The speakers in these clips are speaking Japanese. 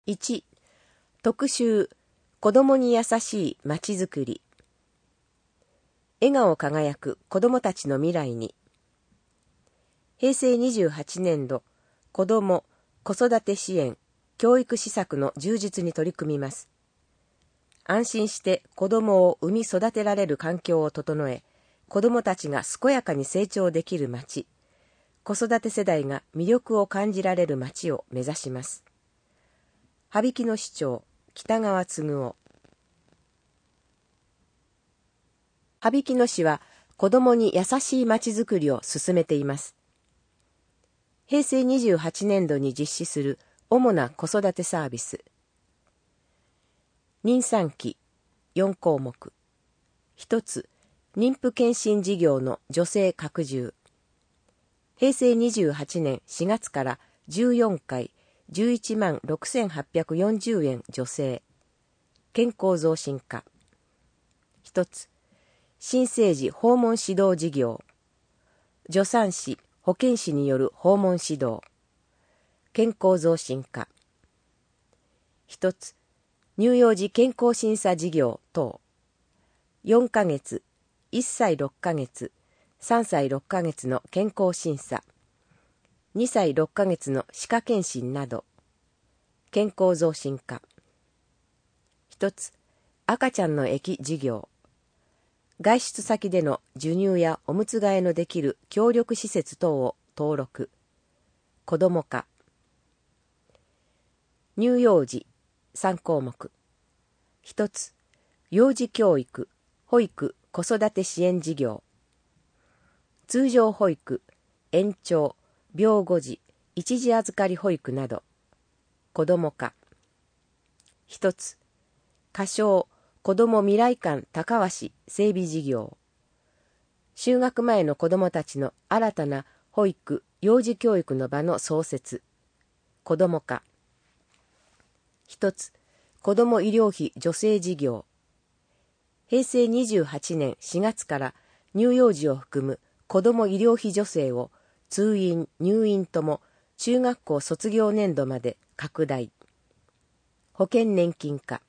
1、特集、子どもに優しいまちづくり。笑顔輝く子どもたちの未来に。平成28年度、子ども・子育て支援・教育施策の充実に取り組みます。安心して子どもを産み育てられる環境を整え、子どもたちが健やかに成長できる町、子育て世代が魅力を感じられる町を目指します。羽曳野市長、北川嗣夫。羽曳野市は子どもに優しい町づくりを進めています。平成28年度に実施する主な子育てサービス。妊産期4項目。1つ、妊婦健診事業の助成拡充。平成28年4月から14回11万6840円助成。健康増進化。1つ、新生児訪問指導事業。助産師、保健師による訪問指導。健康増進化。1つ、乳幼児健康審査事業等。4ヶ月、1歳6ヶ月、3歳6ヶ月の健康審査。2歳6ヶ月の歯科検診など。健康増進化。1つ、赤ちゃんの駅事業。外出先での授乳やおむつ替えのできる協力施設等を登録。子ども科。乳幼児3項目。1つ、幼児教育、保育・子育て支援事業。通常保育、延長、病後児、一時預かり保育など。子ども科。1つ、仮称子ども未来館高鷲整備事業。就学前の子どもたちの新たな保育・幼児教育の場の創設。子ども科。1つ、子ども医療費助成事業。平成28年4月から乳幼児を含む子ども医療費助成を通院・入院とも中学校卒業年度まで拡大。保険年金化。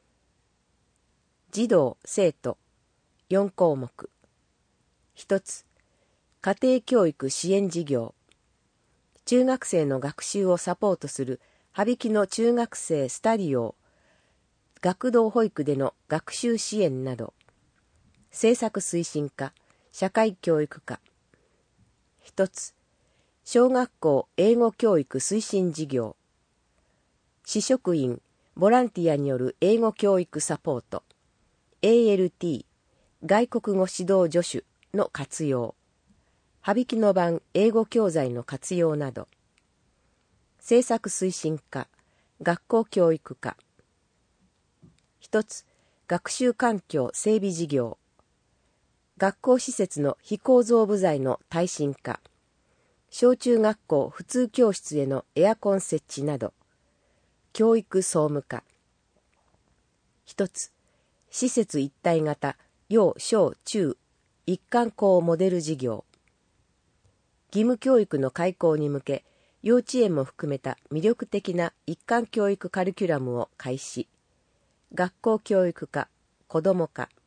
児童・生徒4項目。1つ、家庭教育支援事業。中学生の学習をサポートする羽曳野中学生スタディオ、学童保育での学習支援など。政策推進課、社会教育課。1つ、小学校英語教育推進事業。市職員、ボランティアによる英語教育サポート。ALT、外国語指導助手の活用。羽曳野版英語教材の活用など。政策推進課、学校教育課。1つ、学習環境整備事業。学校施設の非構造部材の耐震化。小中学校普通教室へのエアコン設置など。教育総務課。1つ、施設一体型幼小中一貫校モデル事業。義務教育の開講に向け、幼稚園も含めた魅力的な一貫教育カリキュラムを開始。学校教育課、子ども課。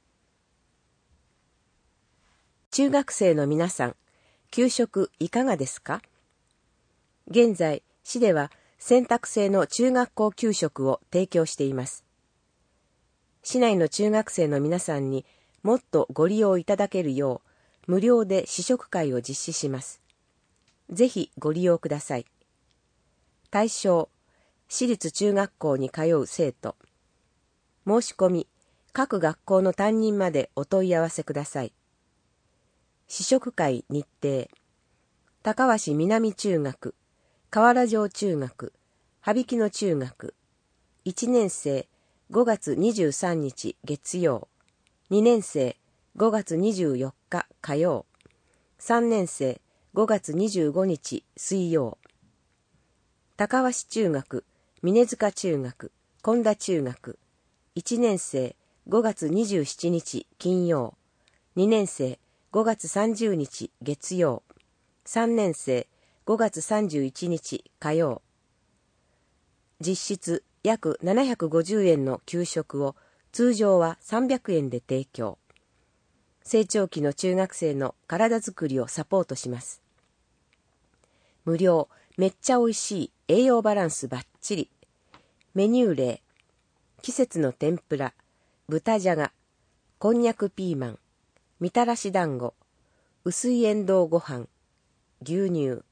中学生の皆さん、給食いかがですか？現在、市では選択制の中学校給食を提供しています。市内の中学生の皆さんにもっとご利用いただけるよう、無料で試食会を実施します。ぜひご利用ください。対象、私立中学校に通う生徒。申し込み、各学校の担任までお問い合わせください。試食会日程、高鷲南中学、河原城中学、羽曳野中学、1年生5月23日月曜、2年生5月24日火曜、3年生5月25日水曜。高鷲中学、峰塚中学、本田中学、1年生5月27日金曜、2年生5月30日月曜、3年生5月31日火曜。 実質約750円の給食を通常は300円で提供。成長期の中学生の体づくりをサポートします。無料、めっちゃおいしい、栄養バランスバッチリ。メニュー例、季節の天ぷら、豚じゃが、こんにゃくピーマン、みたらし団子、薄いえんどうご飯、牛乳。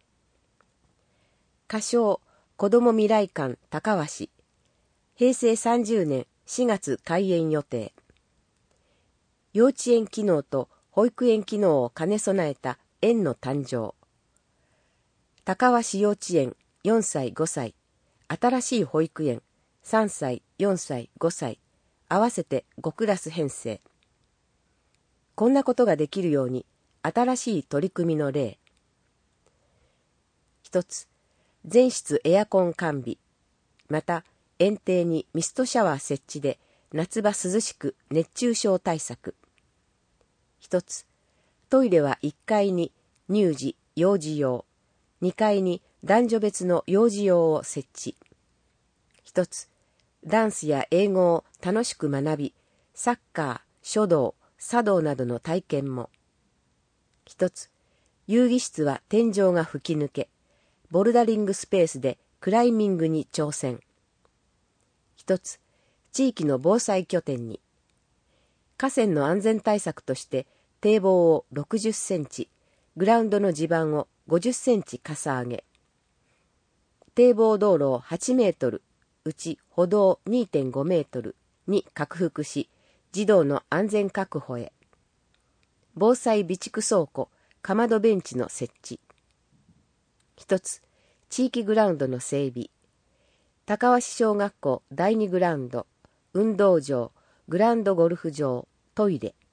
仮称、子ども未来館高鷲。平成30年4月開園予定。幼稚園機能と保育園機能を兼ね備えた園の誕生。高鷲幼稚園4歳5歳、新しい保育園3歳4歳5歳、合わせて5クラス編成。こんなことができるように新しい取り組みの例。一つ、全室エアコン完備。また園庭にミストシャワー設置で夏場涼しく熱中症対策。一つ、トイレは1階に乳児・幼児用、2階に男女別の幼児用を設置。一つ、ダンスや英語を楽しく学び、サッカー、書道、茶道などの体験も。一つ、遊戯室は天井が吹き抜け、ボルダリングスペースでクライミングに挑戦。一つ、地域の防災拠点に。河川の安全対策として堤防を60センチ、グラウンドの地盤を50センチかさ上げ。堤防道路を8メートル、うち歩道 2.5 メートルに拡幅し、児童の安全確保へ。防災備蓄倉庫、かまどベンチの設置。一つ、地域グラウンドの整備。高鷲小学校第2グラウンド、運動場、グラウンドゴルフ場、トイレ。